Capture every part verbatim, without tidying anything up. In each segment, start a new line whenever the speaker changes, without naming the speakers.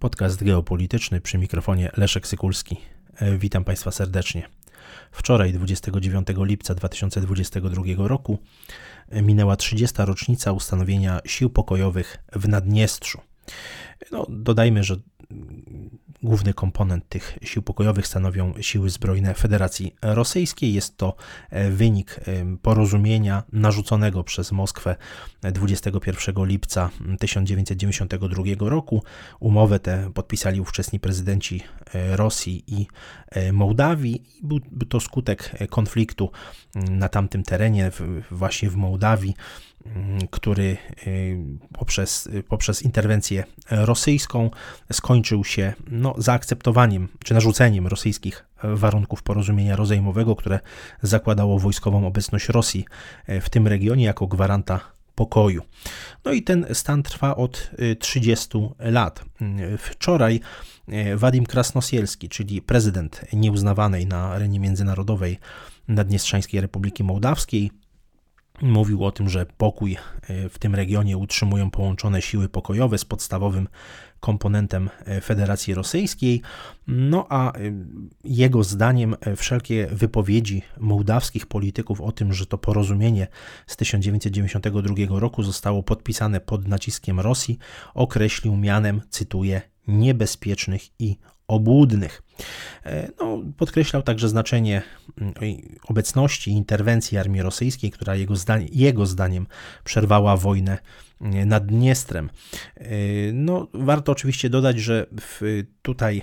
Podcast geopolityczny, przy mikrofonie Leszek Sykulski. Witam Państwa serdecznie. Wczoraj, dwudziestego dziewiątego lipca dwa tysiące dwudziestego drugiego roku, minęła trzydziesta rocznica ustanowienia sił pokojowych w Naddniestrzu. No, dodajmy, że główny komponent tych sił pokojowych stanowią siły zbrojne Federacji Rosyjskiej. Jest to wynik porozumienia narzuconego przez Moskwę dwudziestego pierwszego lipca tysiąc dziewięćset dziewięćdziesiątego drugiego roku. Umowę tę podpisali ówczesni prezydenci Rosji i Mołdawii. Był to skutek konfliktu na tamtym terenie, właśnie w Mołdawii, który poprzez, poprzez interwencję rosyjską skończył się no, zaakceptowaniem czy narzuceniem rosyjskich warunków porozumienia rozejmowego, które zakładało wojskową obecność Rosji w tym regionie jako gwaranta pokoju. No i ten stan trwa od trzydziestu lat. Wczoraj Wadim Krasnosielski, czyli prezydent nieuznawanej na arenie międzynarodowej Naddniestrzańskiej Republiki Mołdawskiej, mówił o tym, że pokój w tym regionie utrzymują połączone siły pokojowe z podstawowym komponentem Federacji Rosyjskiej, no a jego zdaniem wszelkie wypowiedzi mołdawskich polityków o tym, że to porozumienie z tysiąc dziewięćset dziewięćdziesiątego drugiego roku zostało podpisane pod naciskiem Rosji, określił mianem, cytuję, niebezpiecznych i obłudnych. No, podkreślał także znaczenie obecności i interwencji armii rosyjskiej, która jego, zdań, jego zdaniem przerwała wojnę nad Dniestrem. No, warto oczywiście dodać, że w, tutaj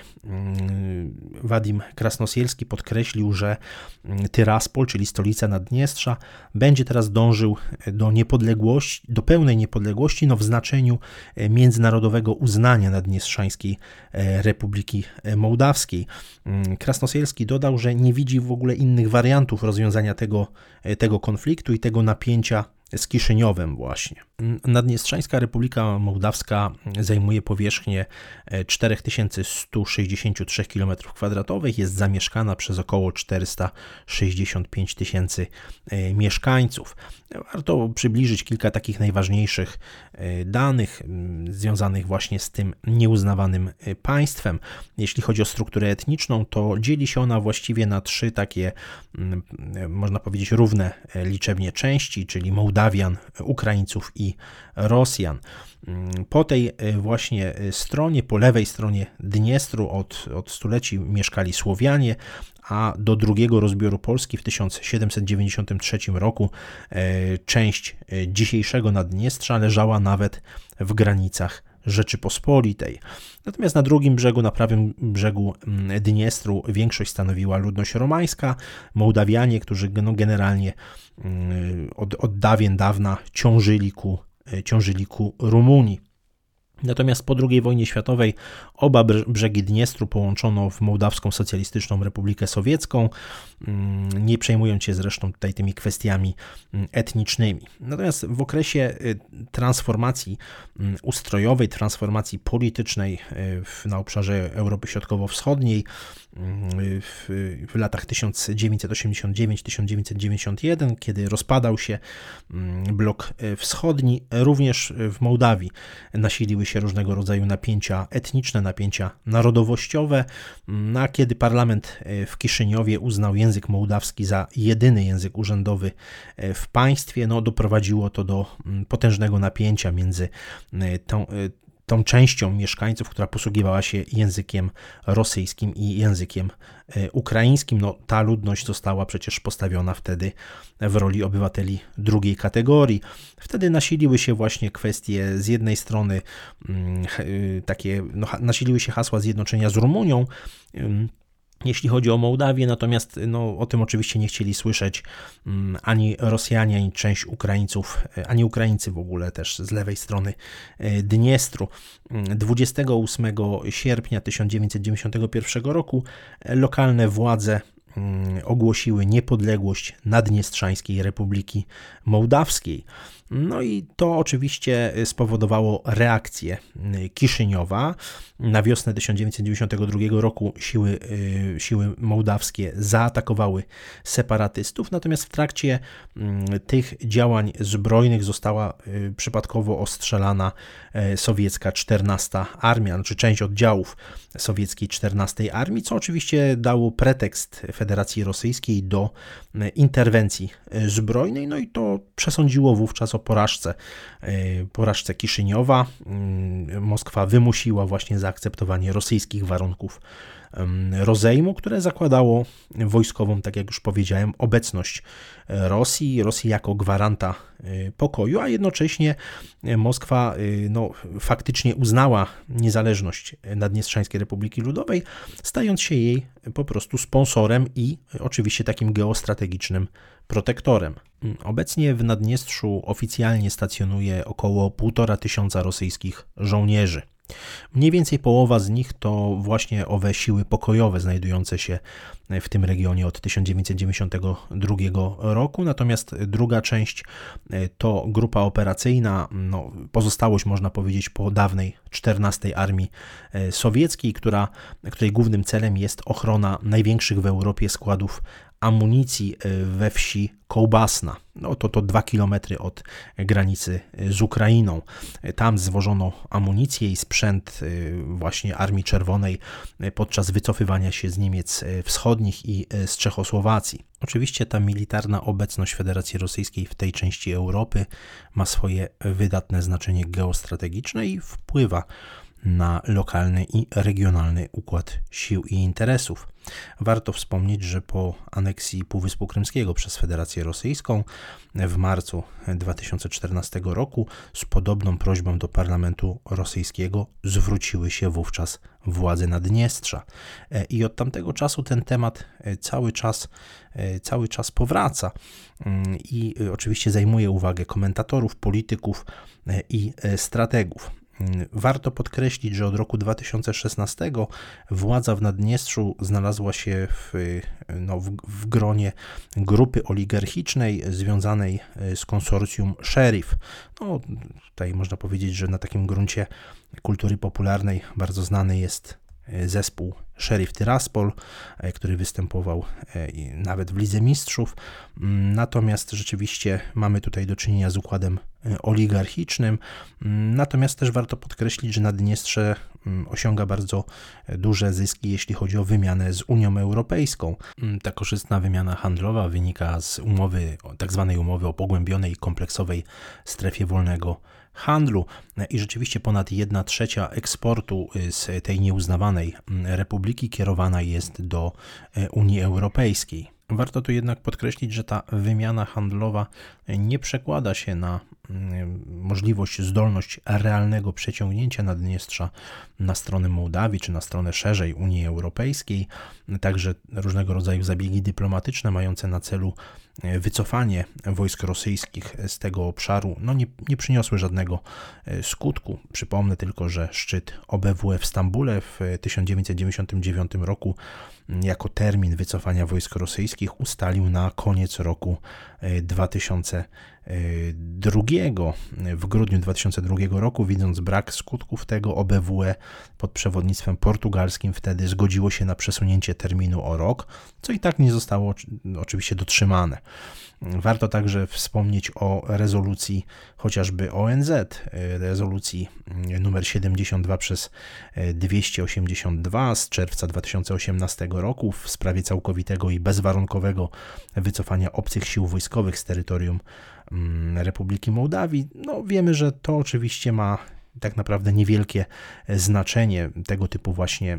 Wadim Krasnosielski podkreślił, że Tyraspol, czyli stolica Naddniestrza, będzie teraz dążył do niepodległości, do pełnej niepodległości, no w znaczeniu międzynarodowego uznania Naddniestrzańskiej Republiki Mołdawskiej. Krasnosielski dodał, że nie widzi w ogóle innych wariantów rozwiązania tego, tego konfliktu i tego napięcia z Kiszyniowem właśnie. Naddniestrzańska Republika Mołdawska zajmuje powierzchnię cztery tysiące sto sześćdziesiąt trzy kilometrów kwadratowych, jest zamieszkana przez około czterysta sześćdziesiąt pięć tysięcy mieszkańców. Warto przybliżyć kilka takich najważniejszych danych związanych właśnie z tym nieuznawanym państwem. Jeśli chodzi o strukturę etniczną, to dzieli się ona właściwie na trzy takie, można powiedzieć, równe liczebnie części, czyli Mołdawian, Ukraińców i Rosjan. Po tej właśnie stronie, po lewej stronie Dniestru od, od stuleci mieszkali Słowianie, a do drugiego rozbioru Polski w tysiąc siedemset dziewięćdziesiątym trzecim roku część dzisiejszego Naddniestrza leżała nawet w granicach Rzeczypospolitej. Natomiast na drugim brzegu, na prawym brzegu Dniestru większość stanowiła ludność romańska, Mołdawianie, którzy no generalnie od, od dawien dawna ciążyli ku, ciążyli ku Rumunii. Natomiast po drugiej wojnie światowej oba brzegi Dniestru połączono w Mołdawską Socjalistyczną Republikę Sowiecką, nie przejmując się zresztą tutaj tymi kwestiami etnicznymi. Natomiast w okresie transformacji ustrojowej, transformacji politycznej na obszarze Europy Środkowo-Wschodniej w, w latach tysiąc dziewięćset osiemdziesiąt dziewięć do tysiąc dziewięćset dziewięćdziesiąt jeden, kiedy rozpadał się blok wschodni, również w Mołdawii nasiliły się różnego rodzaju napięcia etniczne, napięcia narodowościowe, a kiedy parlament w Kiszyniowie uznał język mołdawski za jedyny język urzędowy w państwie, no doprowadziło to do potężnego napięcia między tą tą częścią mieszkańców, która posługiwała się językiem rosyjskim i językiem ukraińskim. No, ta ludność została przecież postawiona wtedy w roli obywateli drugiej kategorii. Wtedy nasiliły się właśnie kwestie z jednej strony takie, no, nasiliły się hasła zjednoczenia z Rumunią, jeśli chodzi o Mołdawię, natomiast no, o tym oczywiście nie chcieli słyszeć ani Rosjanie, ani część Ukraińców, ani Ukraińcy w ogóle też z lewej strony Dniestru. dwudziestego ósmego sierpnia tysiąc dziewięćset dziewięćdziesiątego pierwszego roku lokalne władze ogłosiły niepodległość Naddniestrzańskiej Republiki Mołdawskiej. No i to oczywiście spowodowało reakcję Kiszyniowa. Na wiosnę tysiąc dziewięćset dziewięćdziesiątego drugiego roku siły, siły mołdawskie zaatakowały separatystów, natomiast w trakcie tych działań zbrojnych została przypadkowo ostrzelana sowiecka czternasta Armia, znaczy część oddziałów sowieckiej czternastej Armii, co oczywiście dało pretekst Federacji Rosyjskiej do interwencji zbrojnej, no i to przesądziło wówczas o porażce, porażce Kiszyniowa. Moskwa wymusiła właśnie zaakceptowanie rosyjskich warunków rozejmu, które zakładało wojskową, tak jak już powiedziałem, obecność Rosji, Rosji jako gwaranta pokoju, a jednocześnie Moskwa no, faktycznie uznała niezależność Naddniestrzańskiej Republiki Ludowej, stając się jej po prostu sponsorem i oczywiście takim geostrategicznym protektorem. Obecnie w Naddniestrzu oficjalnie stacjonuje około półtora tysiąca rosyjskich żołnierzy. Mniej więcej połowa z nich to właśnie owe siły pokojowe znajdujące się w tym regionie od tysiąc dziewięćset dziewięćdziesiątego drugiego roku, natomiast druga część to grupa operacyjna, no, pozostałość można powiedzieć po dawnej czternastej Armii Sowieckiej, która, której głównym celem jest ochrona największych w Europie składów amunicji we wsi Kołbasna. No to to dwa kilometry od granicy z Ukrainą. Tam zwożono amunicję i sprzęt właśnie Armii Czerwonej podczas wycofywania się z Niemiec Wschodnich i z Czechosłowacji. Oczywiście ta militarna obecność Federacji Rosyjskiej w tej części Europy ma swoje wydatne znaczenie geostrategiczne i wpływa na lokalny i regionalny układ sił i interesów. Warto wspomnieć, że po aneksji Półwyspu Krymskiego przez Federację Rosyjską w marcu dwa tysiące czternastego roku z podobną prośbą do parlamentu rosyjskiego zwróciły się wówczas władze Naddniestrza. I od tamtego czasu ten temat cały czas, cały czas powraca i oczywiście zajmuje uwagę komentatorów, polityków i strategów. Warto podkreślić, że od roku dwa tysiące szesnastego władza w Naddniestrzu znalazła się w, no, w, w gronie grupy oligarchicznej związanej z konsorcjum Sheriff. No, tutaj można powiedzieć, że na takim gruncie kultury popularnej bardzo znany jest zespół Sheriff Tiraspol, który występował nawet w Lidze Mistrzów. Natomiast rzeczywiście mamy tutaj do czynienia z układem oligarchicznym. Natomiast też warto podkreślić, że Naddniestrze osiąga bardzo duże zyski, jeśli chodzi o wymianę z Unią Europejską. Ta korzystna wymiana handlowa wynika z umowy, tak zwanej umowy o pogłębionej i kompleksowej strefie wolnego handlu i rzeczywiście ponad jedna trzecia eksportu z tej nieuznawanej republiki kierowana jest do Unii Europejskiej. Warto tu jednak podkreślić, że ta wymiana handlowa nie przekłada się na możliwość, zdolność realnego przeciągnięcia Naddniestrza na stronę Mołdawii, czy na stronę szerzej Unii Europejskiej. Także różnego rodzaju zabiegi dyplomatyczne mające na celu wycofanie wojsk rosyjskich z tego obszaru no nie, nie przyniosły żadnego skutku. Przypomnę tylko, że szczyt O B W E w Stambule w tysiąc dziewięćset dziewięćdziesiątym dziewiątym roku jako termin wycofania wojsk rosyjskich ustalił na koniec roku dwa tysiące drugiego. W grudniu dwa tysiące drugiego roku, widząc brak skutków tego, O B W E pod przewodnictwem portugalskim wtedy zgodziło się na przesunięcie terminu o rok, co i tak nie zostało oczywiście dotrzymane. Warto także wspomnieć o rezolucji chociażby O N Z, rezolucji numer siedemdziesiąt dwa przez dwieście osiemdziesiąt dwa z czerwca dwa tysiące osiemnastego roku w sprawie całkowitego i bezwarunkowego wycofania obcych sił wojskowych z terytorium Republiki Mołdawii. No, wiemy, że to oczywiście ma tak naprawdę niewielkie znaczenie, tego typu właśnie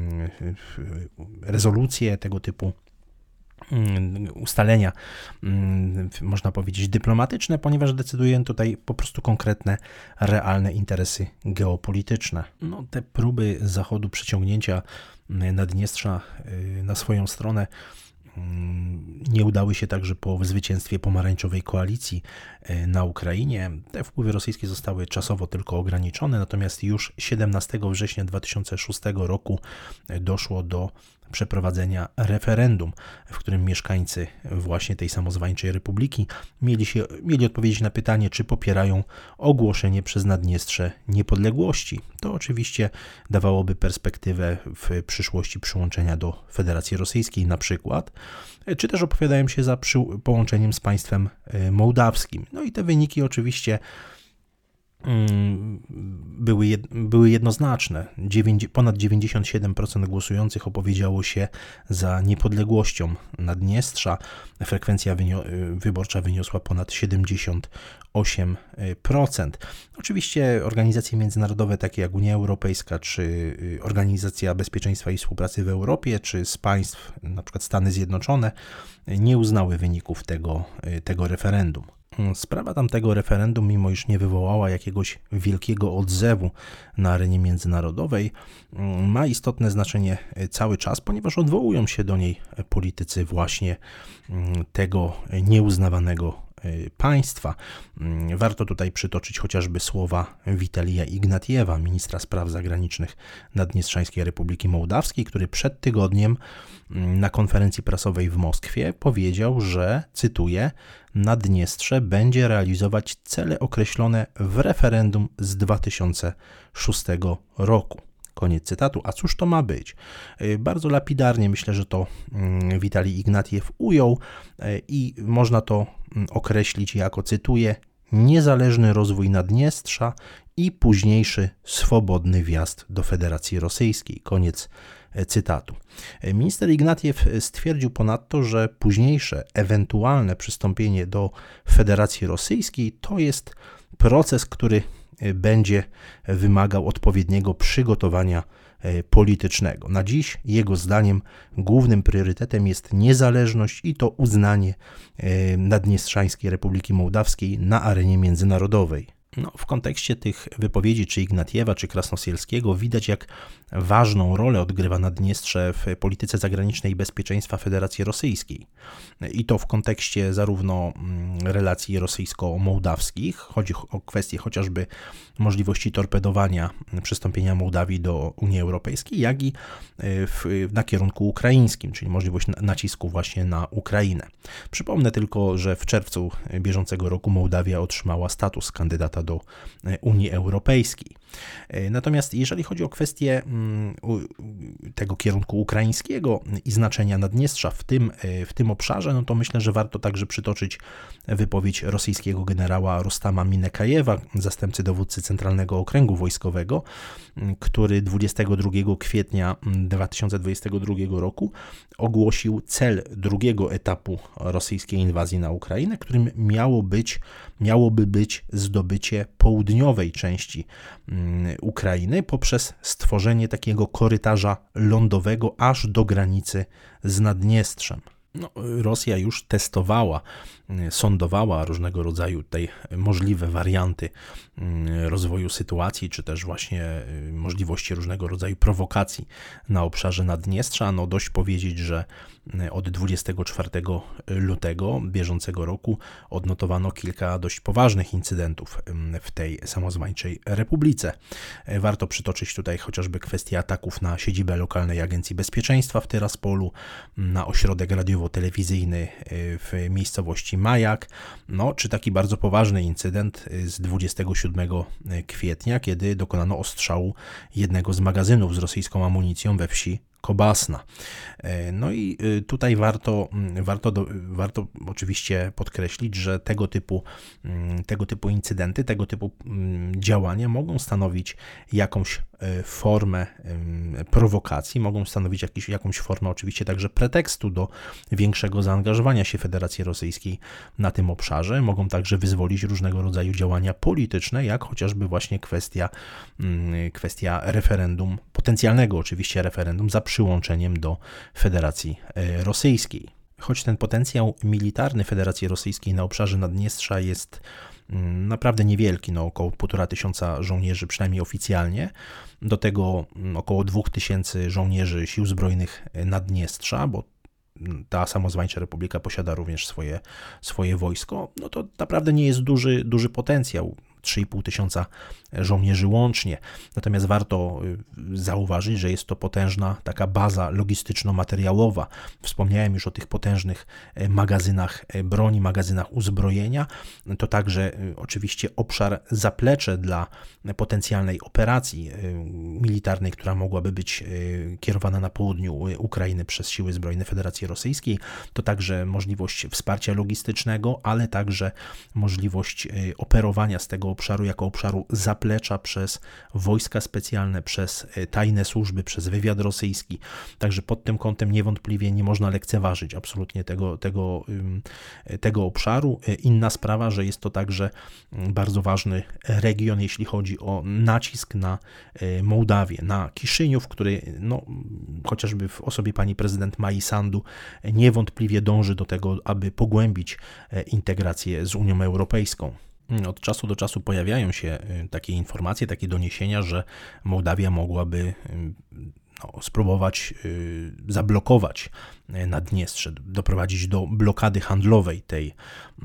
rezolucje, tego typu ustalenia, można powiedzieć, dyplomatyczne, ponieważ decydują tutaj po prostu konkretne, realne interesy geopolityczne. No, te próby Zachodu przyciągnięcia Naddniestrza na swoją stronę nie udały się także po zwycięstwie pomarańczowej koalicji na Ukrainie. Te wpływy rosyjskie zostały czasowo tylko ograniczone, natomiast już siedemnastego września dwa tysiące szóstego roku doszło do przeprowadzenia referendum, w którym mieszkańcy właśnie tej samozwańczej republiki mieli, się, mieli odpowiedzieć na pytanie, czy popierają ogłoszenie przez Naddniestrze niepodległości. To oczywiście dawałoby perspektywę w przyszłości przyłączenia do Federacji Rosyjskiej na przykład, czy też opowiadają się za przy, połączeniem z państwem mołdawskim. No i te wyniki oczywiście Były, jed, były jednoznaczne. dziewięć, ponad dziewięćdziesiąt siedem procent głosujących opowiedziało się za niepodległością Naddniestrza. Frekwencja wynio, wyborcza wyniosła ponad siedemdziesiąt osiem procent. Oczywiście organizacje międzynarodowe takie jak Unia Europejska, czy Organizacja Bezpieczeństwa i Współpracy w Europie, czy z państw, na przykład Stany Zjednoczone, nie uznały wyników tego, tego referendum. Sprawa tamtego referendum, mimo iż nie wywołała jakiegoś wielkiego odzewu na arenie międzynarodowej, ma istotne znaczenie cały czas, ponieważ odwołują się do niej politycy właśnie tego nieuznawanego państwa. Warto tutaj przytoczyć chociażby słowa Witalija Ignatiewa, ministra spraw zagranicznych Naddniestrzańskiej Republiki Mołdawskiej, który przed tygodniem na konferencji prasowej w Moskwie powiedział, że, cytuję, Naddniestrze będzie realizować cele określone w referendum z dwa tysiące szóstego roku. Koniec cytatu. A cóż to ma być? Bardzo lapidarnie myślę, że to Witalij Ignatiew ujął i można to określić jako, cytuję, niezależny rozwój Naddniestrza i późniejszy swobodny wjazd do Federacji Rosyjskiej. Koniec cytatu. Minister Ignatiew stwierdził ponadto, że późniejsze ewentualne przystąpienie do Federacji Rosyjskiej to jest proces, który będzie wymagał odpowiedniego przygotowania politycznego. Na dziś, jego zdaniem, głównym priorytetem jest niezależność i to uznanie Naddniestrzańskiej Republiki Mołdawskiej na arenie międzynarodowej. No, w kontekście tych wypowiedzi czy Ignatiewa, czy Krasnosielskiego widać, jak ważną rolę odgrywa Naddniestrze w polityce zagranicznej i bezpieczeństwa Federacji Rosyjskiej. I to w kontekście zarówno relacji rosyjsko-mołdawskich, chodzi o kwestię chociażby możliwości torpedowania przystąpienia Mołdawii do Unii Europejskiej, jak i w, na kierunku ukraińskim, czyli możliwość nacisku właśnie na Ukrainę. Przypomnę tylko, że w czerwcu bieżącego roku Mołdawia otrzymała status kandydata do Unii Europejskiej. Natomiast jeżeli chodzi o kwestię tego kierunku ukraińskiego i znaczenia Naddniestrza w tym, w tym obszarze, no to myślę, że warto także przytoczyć wypowiedź rosyjskiego generała Rostama Minekajewa, zastępcy dowódcy Centralnego Okręgu Wojskowego, który dwudziestego drugiego kwietnia dwa tysiące dwudziestego drugiego roku ogłosił cel drugiego etapu rosyjskiej inwazji na Ukrainę, którym miało być, miałoby być zdobycie południowej części Ukrainy poprzez stworzenie takiego korytarza lądowego aż do granicy z Naddniestrzem. No, Rosja już testowała, sondowała różnego rodzaju tutaj możliwe warianty rozwoju sytuacji, czy też właśnie możliwości różnego rodzaju prowokacji na obszarze Naddniestrza. No dość powiedzieć, że od dwudziestego czwartego lutego bieżącego roku odnotowano kilka dość poważnych incydentów w tej samozwańczej republice. Warto przytoczyć tutaj chociażby kwestię ataków na siedzibę lokalnej Agencji Bezpieczeństwa w Tyraspolu, na ośrodek radiowo-telewizyjny w miejscowości Majak, no, czy taki bardzo poważny incydent z dwudziestego siódmego kwietnia, kiedy dokonano ostrzału jednego z magazynów z rosyjską amunicją we wsi Kobasna. No i tutaj warto, warto, do, warto oczywiście podkreślić, że tego typu, tego typu incydenty, tego typu działania mogą stanowić jakąś formę prowokacji, mogą stanowić jakiś, jakąś formę oczywiście także pretekstu do większego zaangażowania się Federacji Rosyjskiej na tym obszarze, mogą także wyzwolić różnego rodzaju działania polityczne, jak chociażby właśnie kwestia, kwestia referendum, potencjalnego oczywiście referendum za przyłączeniem do Federacji Rosyjskiej. Choć ten potencjał militarny Federacji Rosyjskiej na obszarze Naddniestrza jest naprawdę niewielki, no około półtora tysiąca żołnierzy przynajmniej oficjalnie, do tego około dwóch tysięcy żołnierzy Sił Zbrojnych Naddniestrza, bo ta samozwańcza republika posiada również swoje, swoje wojsko, no to naprawdę nie jest duży, duży potencjał. trzy i pół tysiąca żołnierzy łącznie. Natomiast warto zauważyć, że jest to potężna taka baza logistyczno-materiałowa. Wspomniałem już o tych potężnych magazynach broni, magazynach uzbrojenia. To także oczywiście obszar, zaplecze dla potencjalnej operacji militarnej, która mogłaby być kierowana na południu Ukrainy przez siły zbrojne Federacji Rosyjskiej. To także możliwość wsparcia logistycznego, ale także możliwość operowania z tego obszaru jako obszaru zaplecza przez wojska specjalne, przez tajne służby, przez wywiad rosyjski. Także pod tym kątem niewątpliwie nie można lekceważyć absolutnie tego, tego, tego obszaru. Inna sprawa, że jest to także bardzo ważny region, jeśli chodzi o nacisk na Mołdawię, na Kiszyniów, który no, chociażby w osobie pani prezydent Mai Sandu niewątpliwie dąży do tego, aby pogłębić integrację z Unią Europejską. Od czasu do czasu pojawiają się takie informacje, takie doniesienia, że Mołdawia mogłaby no, spróbować zablokować Naddniestrze, doprowadzić do blokady handlowej tej,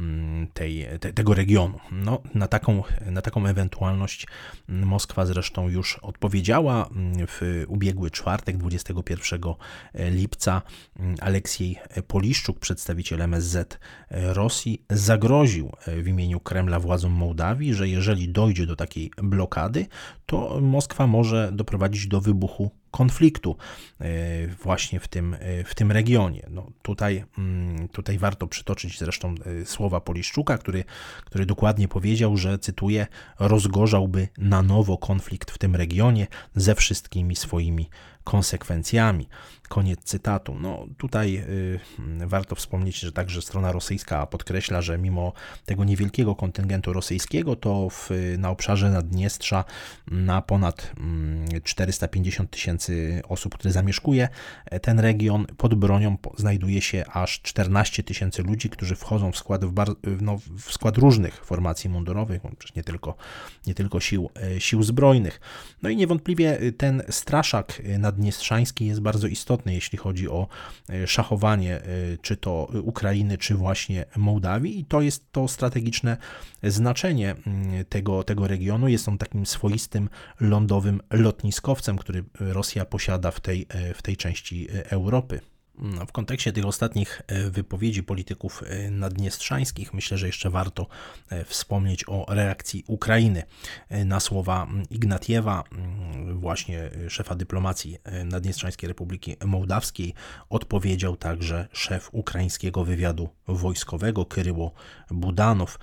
tej, te, tego regionu. No, na, taką, na taką ewentualność Moskwa zresztą już odpowiedziała. W ubiegły czwartek, dwudziestego pierwszego lipca, Aleksiej Poliszczuk, przedstawiciel M S Z Rosji, zagroził w imieniu Kremla władzom Mołdawii, że jeżeli dojdzie do takiej blokady, to Moskwa może doprowadzić do wybuchu konfliktu właśnie w tym, w tym regionie. No tutaj, tutaj warto przytoczyć zresztą słowa Poliszczuka, który, który dokładnie powiedział, że, cytuję, rozgorzałby na nowo konflikt w tym regionie ze wszystkimi swoimi konsekwencjami. Koniec cytatu. No tutaj y, warto wspomnieć, że także strona rosyjska podkreśla, że mimo tego niewielkiego kontyngentu rosyjskiego, to w, na obszarze Naddniestrza na ponad y, czterysta pięćdziesiąt tysięcy osób, które zamieszkuje ten region, pod bronią znajduje się aż czternaście tysięcy ludzi, którzy wchodzą w skład, w, bar, no, w skład różnych formacji mundurowych, przecież nie tylko, nie tylko sił, sił zbrojnych. No i niewątpliwie ten straszak naddniestrzański jest bardzo istotny, jeśli chodzi o szachowanie czy to Ukrainy, czy właśnie Mołdawii, i to jest to strategiczne znaczenie tego, tego regionu. Jest on takim swoistym lądowym lotniskowcem, który Rosja posiada w tej, w tej części Europy. W kontekście tych ostatnich wypowiedzi polityków naddniestrzańskich myślę, że jeszcze warto wspomnieć o reakcji Ukrainy na słowa Ignatiewa, właśnie szefa dyplomacji Naddniestrzańskiej Republiki Mołdawskiej. Odpowiedział także szef ukraińskiego wywiadu wojskowego Kyryło Budanow.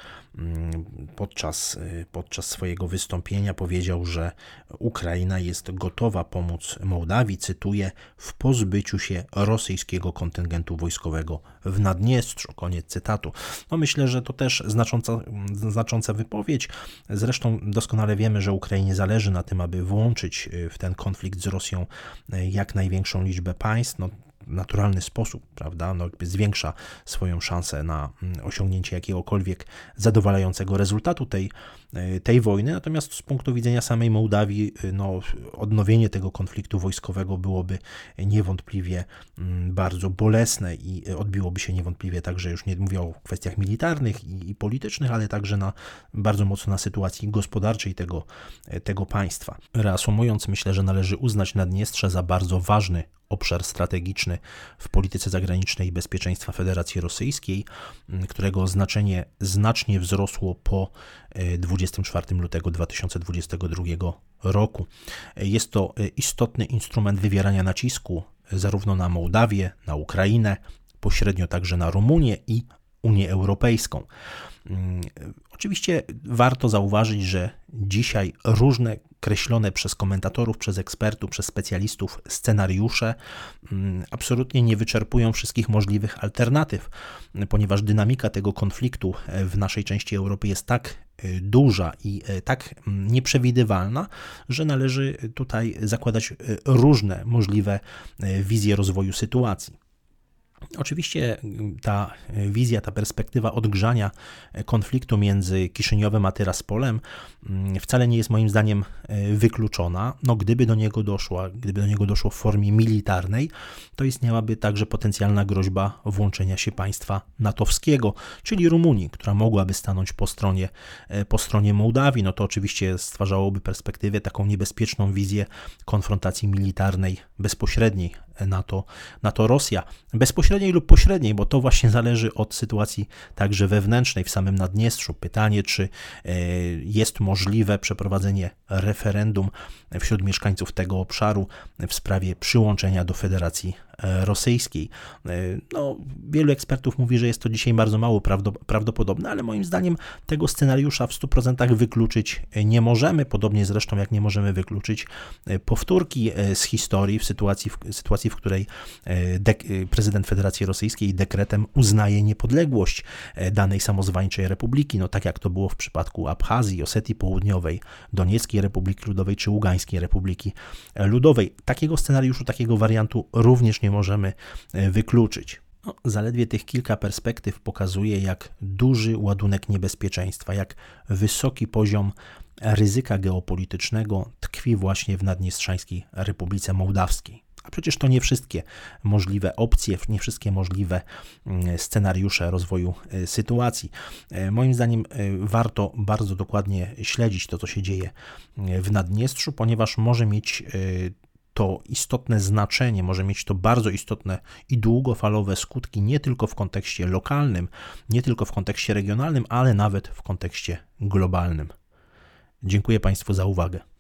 Podczas, podczas swojego wystąpienia powiedział, że Ukraina jest gotowa pomóc Mołdawii, cytuję, w pozbyciu się rosyjskiego kontyngentu wojskowego w Naddniestrzu. Koniec cytatu. No myślę, że to też znacząca, znacząca wypowiedź. Zresztą doskonale wiemy, że Ukrainie zależy na tym, aby włączyć w ten konflikt z Rosją jak największą liczbę państw. No, naturalny sposób, prawda, no jakby zwiększa swoją szansę na osiągnięcie jakiegokolwiek zadowalającego rezultatu tej, tej wojny. Natomiast z punktu widzenia samej Mołdawii, no, odnowienie tego konfliktu wojskowego byłoby niewątpliwie bardzo bolesne i odbiłoby się niewątpliwie także, już nie mówię o kwestiach militarnych i, i politycznych, ale także na bardzo mocno na sytuacji gospodarczej tego, tego państwa. Reasumując, myślę, że należy uznać Naddniestrze za bardzo ważny obszar strategiczny w polityce zagranicznej i bezpieczeństwa Federacji Rosyjskiej, którego znaczenie znacznie wzrosło po dwudziestego czwartego lutego dwa tysiące dwudziestego drugiego roku. Jest to istotny instrument wywierania nacisku zarówno na Mołdawię, na Ukrainę, pośrednio także na Rumunię i Unię Europejską. Oczywiście warto zauważyć, że dzisiaj różne kreślone przez komentatorów, przez ekspertów, przez specjalistów scenariusze absolutnie nie wyczerpują wszystkich możliwych alternatyw, ponieważ dynamika tego konfliktu w naszej części Europy jest tak duża i tak nieprzewidywalna, że należy tutaj zakładać różne możliwe wizje rozwoju sytuacji. Oczywiście ta wizja, ta perspektywa odgrzania konfliktu między Kiszyniowem a Tyraspolem wcale nie jest moim zdaniem wykluczona. No, gdyby do niego doszło, gdyby do niego doszło w formie militarnej, to istniałaby także potencjalna groźba włączenia się państwa natowskiego, czyli Rumunii, która mogłaby stanąć po stronie, po stronie Mołdawii. No to oczywiście stwarzałoby perspektywę, taką niebezpieczną wizję konfrontacji militarnej bezpośredniej NATO, NATO-Rosja. Bezpośredniej lub pośredniej, bo to właśnie zależy od sytuacji także wewnętrznej w samym Naddniestrzu. Pytanie, czy jest możliwe przeprowadzenie referendum wśród mieszkańców tego obszaru w sprawie przyłączenia do Federacji Rosyjskiej. No, wielu ekspertów mówi, że jest to dzisiaj bardzo mało prawdopodobne, ale moim zdaniem tego scenariusza w stu procentach wykluczyć nie możemy, podobnie zresztą jak nie możemy wykluczyć powtórki z historii w sytuacji, w, sytuacji, w której dek- prezydent Federacji Rosyjskiej dekretem uznaje niepodległość danej samozwańczej republiki, no tak jak to było w przypadku Abchazji, Osetii Południowej, Donieckiej Republiki Ludowej czy Ługańskiej Republiki Ludowej. Takiego scenariuszu, takiego wariantu również nie możemy wykluczyć. No, zaledwie tych kilka perspektyw pokazuje, jak duży ładunek niebezpieczeństwa, jak wysoki poziom ryzyka geopolitycznego tkwi właśnie w Naddniestrzańskiej Republice Mołdawskiej. A przecież to nie wszystkie możliwe opcje, nie wszystkie możliwe scenariusze rozwoju sytuacji. Moim zdaniem warto bardzo dokładnie śledzić to, co się dzieje w Naddniestrzu, ponieważ może mieć to istotne znaczenie, może mieć to bardzo istotne i długofalowe skutki nie tylko w kontekście lokalnym, nie tylko w kontekście regionalnym, ale nawet w kontekście globalnym. Dziękuję Państwu za uwagę.